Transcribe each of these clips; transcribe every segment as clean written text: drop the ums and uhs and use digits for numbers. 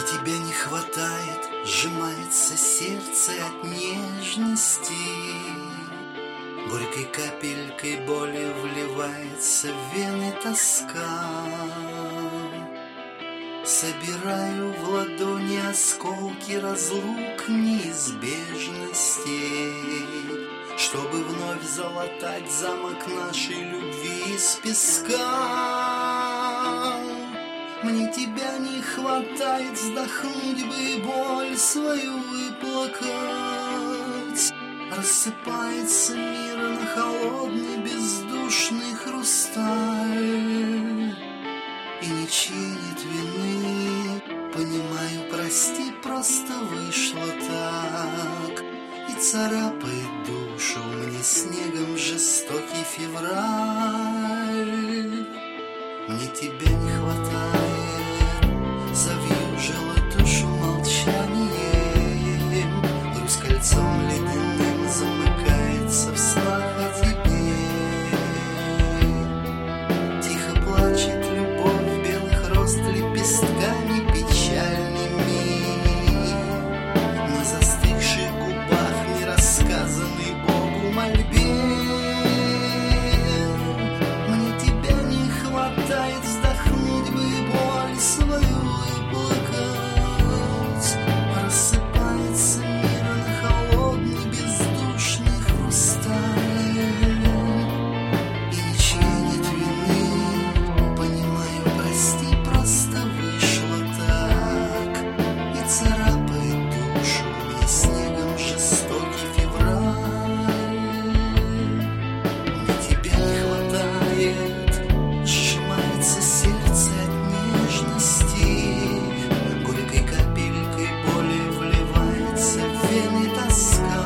тебя не хватает, сжимается сердце от нежности. Горькой капелькой боли вливается в вены тоска. Собираю в ладони осколки разлук неизбежностей, чтобы вновь залатать замок нашей любви из песка. Мне тебя не хватает, вздохнуть бы и боль свою выплакать. Рассыпается мир на холодный бездушный хрусталь и не чинит вины. Понимаю, прости, просто вышло так. И царапает душу мне снегом жестокий февраль. Мне тебя не хватает, завьюжило душу молчанием. Грусть кольцом ледяным замыкается в снах о тебе. Тихо плачет любовь белых роз лепестками печальными. На застывших губах нерассказанный Богу мольбе. Мне тебя не хватает, вздохнуть бы и боль свою выплакать. Рассыпается мир на холодный бездушный хрусталь и не чинит вины. Понимаю, прости, просто вышло так. И царапает душу мне снегом жестокий февраль. Мне тебя не хватает, сжимается сердце от нежности. Горькой капелькой боли вливается в вены тоска.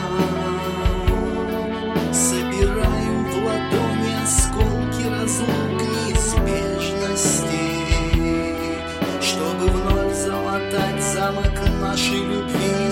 Собираю в ладони осколки разлук неизбежностей, чтобы вновь залатать замок нашей любви